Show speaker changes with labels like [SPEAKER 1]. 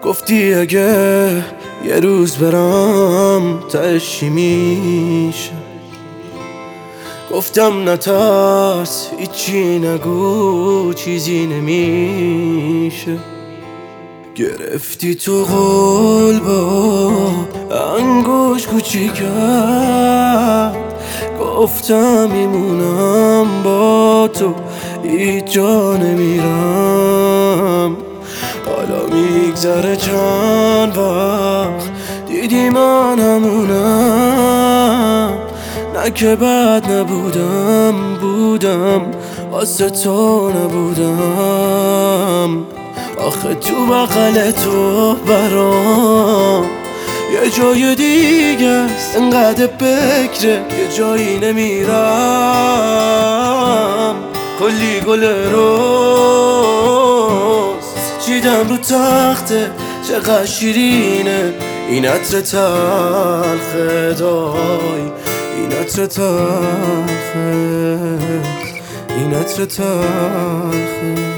[SPEAKER 1] گفتی اگه یه روز برم تهش چی میشه. گفتم نترس هیچی نگو چیزی نمیشه. گرفتی تو قول با انگوش کوچیکت، گفتم میمونم با تو هیچ جا نمیرم. حالا میگذره چند وقت دیدی من همونم، نه که بد بودم واسه تو نبودم. آخه تو بغل تو برام یه جای دیگه است، انقدر فکره یه جایی نمیرم. کلی گل روز چیدم رو تخته، چقدر شیرینه این عطر تلخه دای، این عطر تلخه، این عطر تلخه.